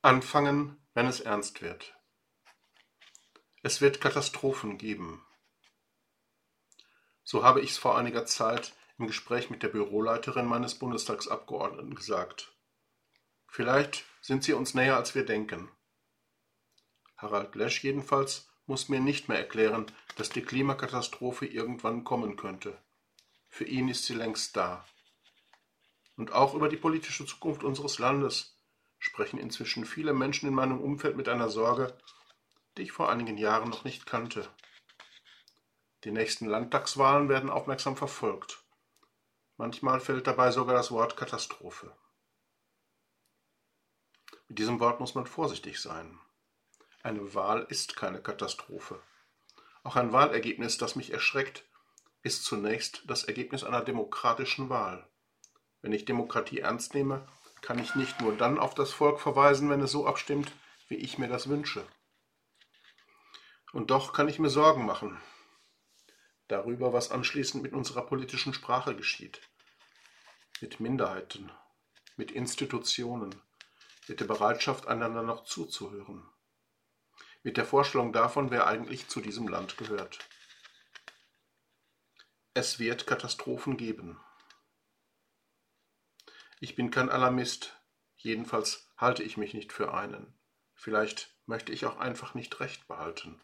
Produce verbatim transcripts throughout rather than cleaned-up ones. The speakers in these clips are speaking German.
Anfangen, wenn es ernst wird. Es wird Katastrophen geben. So habe ich es vor einiger Zeit im Gespräch mit der Büroleiterin meines Bundestagsabgeordneten gesagt. Vielleicht sind sie uns näher, als wir denken. Harald Lesch jedenfalls muss mir nicht mehr erklären, dass die Klimakatastrophe irgendwann kommen könnte. Für ihn ist sie längst da. Und auch über die politische Zukunft unseres Landes sprechen inzwischen viele Menschen in meinem Umfeld mit einer Sorge, die ich vor einigen Jahren noch nicht kannte. Die nächsten Landtagswahlen werden aufmerksam verfolgt. Manchmal fällt dabei sogar das Wort Katastrophe. Mit diesem Wort muss man vorsichtig sein. Eine Wahl ist keine Katastrophe. Auch ein Wahlergebnis, das mich erschreckt, ist zunächst das Ergebnis einer demokratischen Wahl. Wenn ich Demokratie ernst nehme, kann ich nicht nur dann auf das Volk verweisen, wenn es so abstimmt, wie ich mir das wünsche. Und doch kann ich mir Sorgen machen darüber, was anschließend mit unserer politischen Sprache geschieht, mit Minderheiten, mit Institutionen, mit der Bereitschaft, einander noch zuzuhören, mit der Vorstellung davon, wer eigentlich zu diesem Land gehört. Es wird Katastrophen geben. Ich bin kein Alarmist, jedenfalls halte ich mich nicht für einen. Vielleicht möchte ich auch einfach nicht Recht behalten.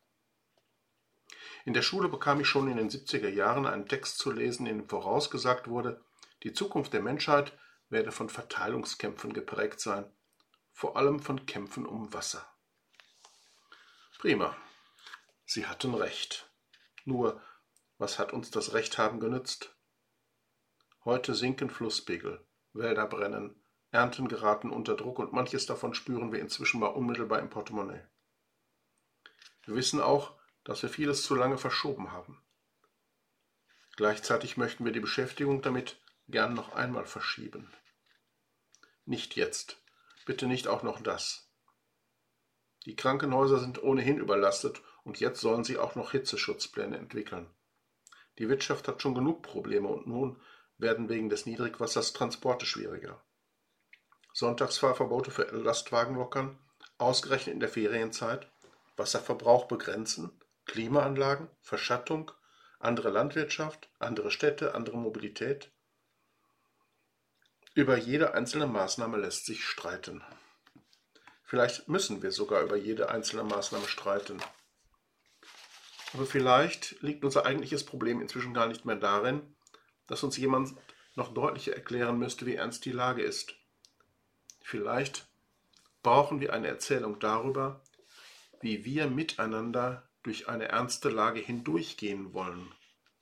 In der Schule bekam ich schon in den siebziger Jahren einen Text zu lesen, in dem vorausgesagt wurde, die Zukunft der Menschheit werde von Verteilungskämpfen geprägt sein, vor allem von Kämpfen um Wasser. Prima, sie hatten recht. Nur, was hat uns das Recht haben genützt? Heute sinken Flusspegel, Wälder brennen, Ernten geraten unter Druck und manches davon spüren wir inzwischen mal unmittelbar im Portemonnaie. Wir wissen auch, dass wir vieles zu lange verschoben haben. Gleichzeitig möchten wir die Beschäftigung damit gern noch einmal verschieben. Nicht jetzt, bitte nicht auch noch das. Die Krankenhäuser sind ohnehin überlastet und jetzt sollen sie auch noch Hitzeschutzpläne entwickeln. Die Wirtschaft hat schon genug Probleme und nun werden wegen des Niedrigwassers Transporte schwieriger. Sonntagsfahrverbote für Lastwagen lockern, ausgerechnet in der Ferienzeit, Wasserverbrauch begrenzen, Klimaanlagen, Verschattung, andere Landwirtschaft, andere Städte, andere Mobilität. Über jede einzelne Maßnahme lässt sich streiten. Vielleicht müssen wir sogar über jede einzelne Maßnahme streiten. Aber vielleicht liegt unser eigentliches Problem inzwischen gar nicht mehr darin, dass uns jemand noch deutlicher erklären müsste, wie ernst die Lage ist. Vielleicht brauchen wir eine Erzählung darüber, wie wir miteinander durch eine ernste Lage hindurchgehen wollen.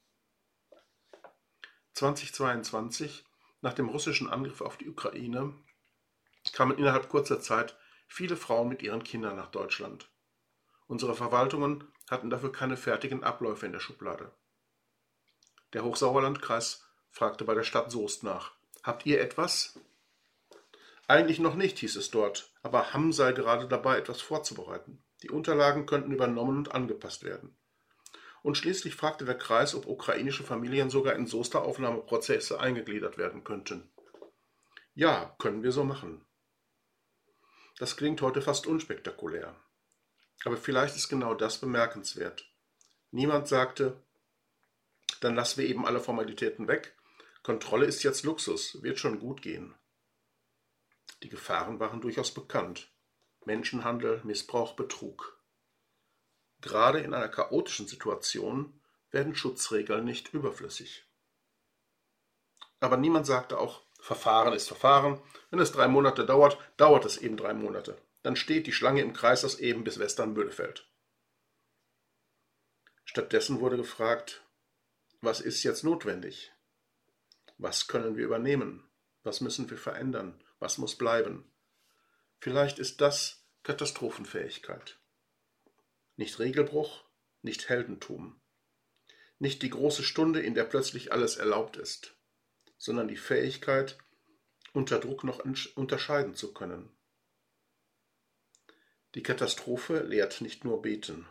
zweitausendzweiundzwanzig, nach dem russischen Angriff auf die Ukraine, kamen innerhalb kurzer Zeit viele Frauen mit ihren Kindern nach Deutschland. Unsere Verwaltungen hatten dafür keine fertigen Abläufe in der Schublade. Der Hochsauerlandkreis fragte bei der Stadt Soest nach. Habt ihr etwas? Eigentlich noch nicht, hieß es dort, aber Hamm sei gerade dabei, etwas vorzubereiten. Die Unterlagen könnten übernommen und angepasst werden. Und schließlich fragte der Kreis, ob ukrainische Familien sogar in Soester Aufnahmeprozesse eingegliedert werden könnten. Ja, können wir so machen. Das klingt heute fast unspektakulär. Aber vielleicht ist genau das bemerkenswert. Niemand sagte, dann lassen wir eben alle Formalitäten weg. Kontrolle ist jetzt Luxus, wird schon gut gehen. Die Gefahren waren durchaus bekannt. Menschenhandel, Missbrauch, Betrug. Gerade in einer chaotischen Situation werden Schutzregeln nicht überflüssig. Aber niemand sagte auch, Verfahren ist Verfahren. Wenn es drei Monate dauert, dauert es eben drei Monate. Dann steht die Schlange im Kreis aus eben bis Western-Bödefeld. Stattdessen wurde gefragt, was ist jetzt notwendig? Was können wir übernehmen? Was müssen wir verändern? Was muss bleiben? Vielleicht ist das Katastrophenfähigkeit. Nicht Regelbruch, nicht Heldentum. Nicht die große Stunde, in der plötzlich alles erlaubt ist, sondern die Fähigkeit, unter Druck noch unterscheiden zu können. Die Katastrophe lehrt nicht nur beten.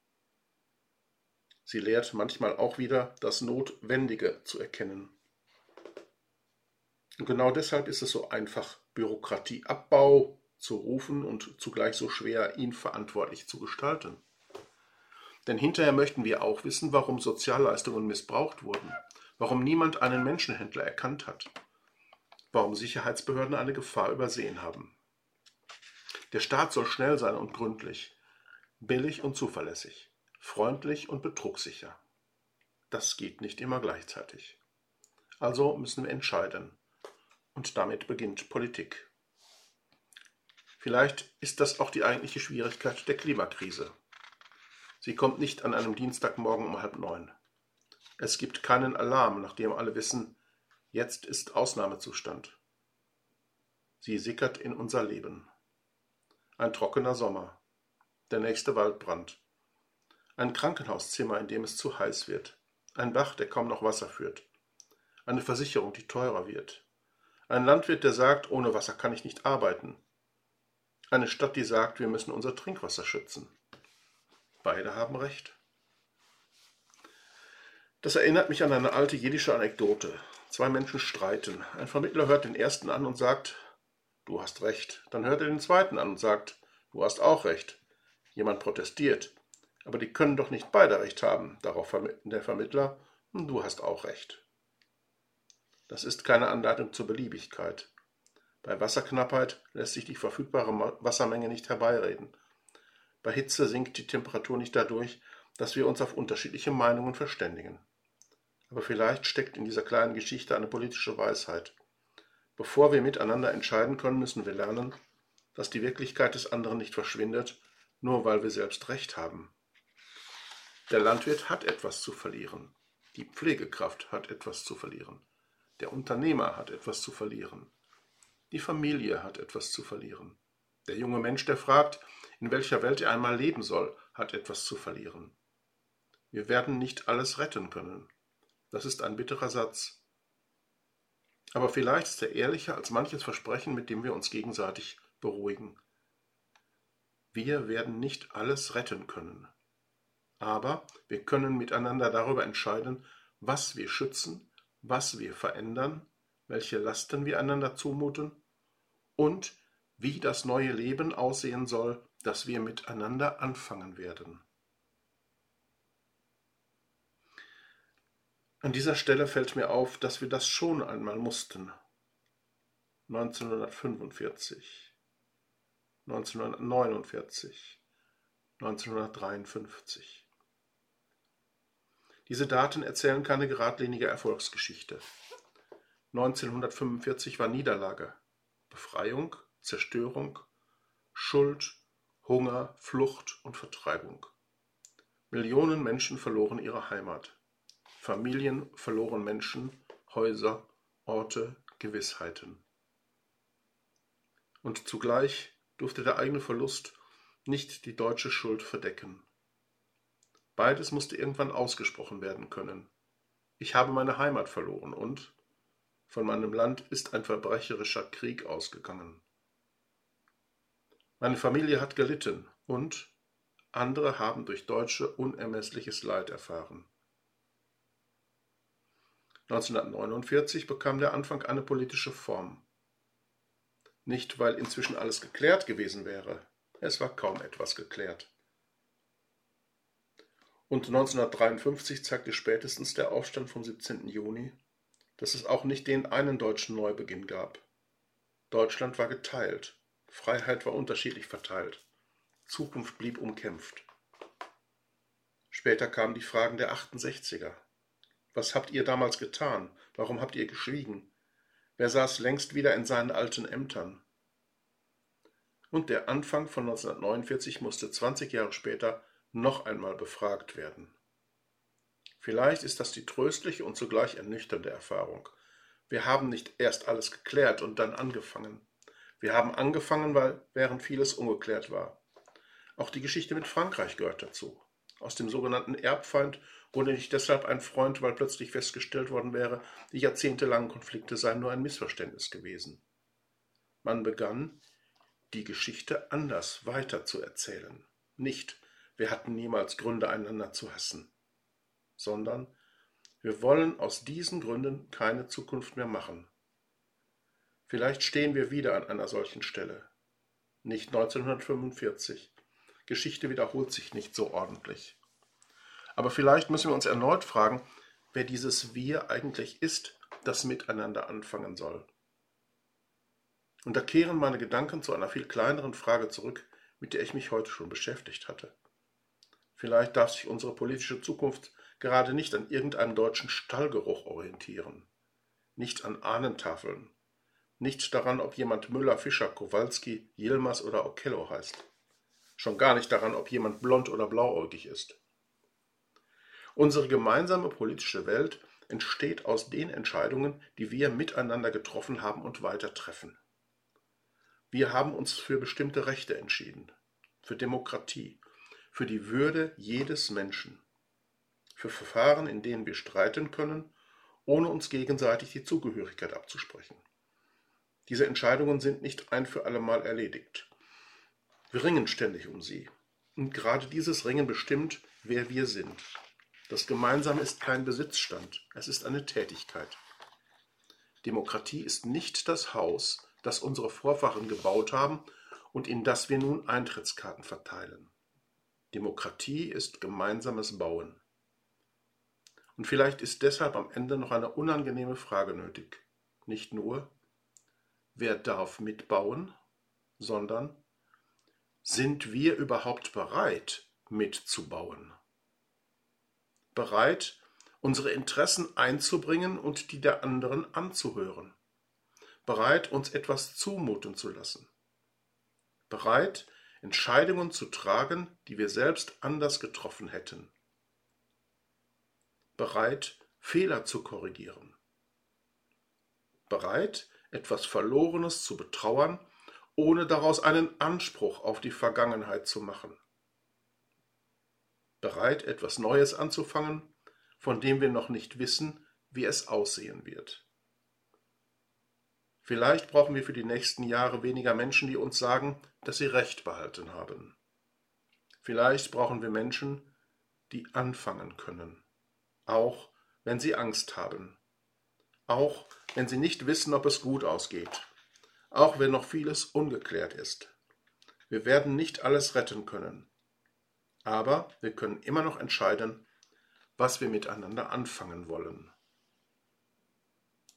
Sie lehrt manchmal auch wieder, das Notwendige zu erkennen. Und genau deshalb ist es so einfach, Bürokratieabbau zu rufen und zugleich so schwer, ihn verantwortlich zu gestalten? Denn hinterher möchten wir auch wissen, warum Sozialleistungen missbraucht wurden, warum niemand einen Menschenhändler erkannt hat, warum Sicherheitsbehörden eine Gefahr übersehen haben. Der Staat soll schnell sein und gründlich, billig und zuverlässig, freundlich und betrugssicher. Das geht nicht immer gleichzeitig. Also müssen wir entscheiden. Und damit beginnt Politik. Vielleicht ist das auch die eigentliche Schwierigkeit der Klimakrise. Sie kommt nicht an einem Dienstagmorgen um halb neun. Es gibt keinen Alarm, nach dem alle wissen, jetzt ist Ausnahmezustand. Sie sickert in unser Leben. Ein trockener Sommer, der nächste Waldbrand, ein Krankenhauszimmer, in dem es zu heiß wird, ein Bach, der kaum noch Wasser führt, eine Versicherung, die teurer wird, ein Landwirt, der sagt, ohne Wasser kann ich nicht arbeiten, eine Stadt, die sagt, wir müssen unser Trinkwasser schützen. Beide haben recht. Das erinnert mich an eine alte jiddische Anekdote. Zwei Menschen streiten. Ein Vermittler hört den ersten an und sagt, du hast recht. Dann hört er den zweiten an und sagt, du hast auch recht. Jemand protestiert. Aber die können doch nicht beide recht haben. Darauf der Vermittler, du hast auch recht. Das ist keine Anleitung zur Beliebigkeit. Bei Wasserknappheit lässt sich die verfügbare Wassermenge nicht herbeireden. Bei Hitze sinkt die Temperatur nicht dadurch, dass wir uns auf unterschiedliche Meinungen verständigen. Aber vielleicht steckt in dieser kleinen Geschichte eine politische Weisheit. Bevor wir miteinander entscheiden können, müssen wir lernen, dass die Wirklichkeit des anderen nicht verschwindet, nur weil wir selbst Recht haben. Der Landwirt hat etwas zu verlieren. Die Pflegekraft hat etwas zu verlieren. Der Unternehmer hat etwas zu verlieren. Die Familie hat etwas zu verlieren. Der junge Mensch, der fragt, in welcher Welt er einmal leben soll, hat etwas zu verlieren. Wir werden nicht alles retten können. Das ist ein bitterer Satz. Aber vielleicht ist er ehrlicher als manches Versprechen, mit dem wir uns gegenseitig beruhigen. Wir werden nicht alles retten können. Aber wir können miteinander darüber entscheiden, was wir schützen, was wir verändern, welche Lasten wir einander zumuten und wie das neue Leben aussehen soll, das wir miteinander anfangen werden. An dieser Stelle fällt mir auf, dass wir das schon einmal mussten. neunzehnhundertfünfundvierzig, neunzehnhundertneunundvierzig, neunzehnhundertdreiundfünfzig. Diese Daten erzählen keine geradlinige Erfolgsgeschichte. neunzehnhundertfünfundvierzig war Niederlage, Befreiung, Zerstörung, Schuld, Hunger, Flucht und Vertreibung. Millionen Menschen verloren ihre Heimat. Familien verloren Menschen, Häuser, Orte, Gewissheiten. Und zugleich durfte der eigene Verlust nicht die deutsche Schuld verdecken. Beides musste irgendwann ausgesprochen werden können. Ich habe meine Heimat verloren und von meinem Land ist ein verbrecherischer Krieg ausgegangen. Meine Familie hat gelitten und andere haben durch Deutsche unermessliches Leid erfahren. neunzehnhundertneunundvierzig bekam der Anfang eine politische Form. Nicht, weil inzwischen alles geklärt gewesen wäre, es war kaum etwas geklärt. Und neunzehnhundertdreiundfünfzig zeigte spätestens der Aufstand vom siebzehnten Juni, dass es auch nicht den einen deutschen Neubeginn gab. Deutschland war geteilt, Freiheit war unterschiedlich verteilt, Zukunft blieb umkämpft. Später kamen die Fragen der achtundsechziger. Was habt ihr damals getan? Warum habt ihr geschwiegen? Wer saß längst wieder in seinen alten Ämtern? Und der Anfang von neunzehnhundertneunundvierzig musste zwanzig Jahre später noch einmal befragt werden. Vielleicht ist das die tröstliche und zugleich ernüchternde Erfahrung. Wir haben nicht erst alles geklärt und dann angefangen. Wir haben angefangen, weil während vieles ungeklärt war. Auch die Geschichte mit Frankreich gehört dazu. Aus dem sogenannten Erbfeind wurde nicht deshalb ein Freund, weil plötzlich festgestellt worden wäre, die jahrzehntelangen Konflikte seien nur ein Missverständnis gewesen. Man begann, die Geschichte anders weiterzuerzählen. Nicht, wir hatten niemals Gründe, einander zu hassen, sondern wir wollen aus diesen Gründen keine Zukunft mehr machen. Vielleicht stehen wir wieder an einer solchen Stelle. nicht neunzehnhundertfünfundvierzig. Geschichte wiederholt sich nicht so ordentlich. Aber vielleicht müssen wir uns erneut fragen, wer dieses Wir eigentlich ist, das miteinander anfangen soll. Und da kehren meine Gedanken zu einer viel kleineren Frage zurück, mit der ich mich heute schon beschäftigt hatte. Vielleicht darf sich unsere politische Zukunft gerade nicht an irgendeinem deutschen Stallgeruch orientieren, nicht an Ahnentafeln, nicht daran, ob jemand Müller, Fischer, Kowalski, Yilmaz oder Okello heißt, schon gar nicht daran, ob jemand blond oder blauäugig ist. Unsere gemeinsame politische Welt entsteht aus den Entscheidungen, die wir miteinander getroffen haben und weiter treffen. Wir haben uns für bestimmte Rechte entschieden, für Demokratie, für die Würde jedes Menschen, für Verfahren, in denen wir streiten können, ohne uns gegenseitig die Zugehörigkeit abzusprechen. Diese Entscheidungen sind nicht ein für alle Mal erledigt. Wir ringen ständig um sie. Und gerade dieses Ringen bestimmt, wer wir sind. Das Gemeinsame ist kein Besitzstand, es ist eine Tätigkeit. Demokratie ist nicht das Haus, das unsere Vorfahren gebaut haben und in das wir nun Eintrittskarten verteilen. Demokratie ist gemeinsames Bauen. Und vielleicht ist deshalb am Ende noch eine unangenehme Frage nötig. Nicht nur, wer darf mitbauen, sondern, sind wir überhaupt bereit, mitzubauen? Bereit, unsere Interessen einzubringen und die der anderen anzuhören? Bereit, uns etwas zumuten zu lassen? Bereit, Entscheidungen zu tragen, die wir selbst anders getroffen hätten? Bereit, Fehler zu korrigieren? Bereit, etwas Verlorenes zu betrauern, ohne daraus einen Anspruch auf die Vergangenheit zu machen? Bereit, etwas Neues anzufangen, von dem wir noch nicht wissen, wie es aussehen wird? Vielleicht brauchen wir für die nächsten Jahre weniger Menschen, die uns sagen, dass sie Recht behalten haben. Vielleicht brauchen wir Menschen, die anfangen können, auch wenn sie Angst haben, auch wenn sie nicht wissen, ob es gut ausgeht, auch wenn noch vieles ungeklärt ist. Wir werden nicht alles retten können, aber wir können immer noch entscheiden, was wir miteinander anfangen wollen.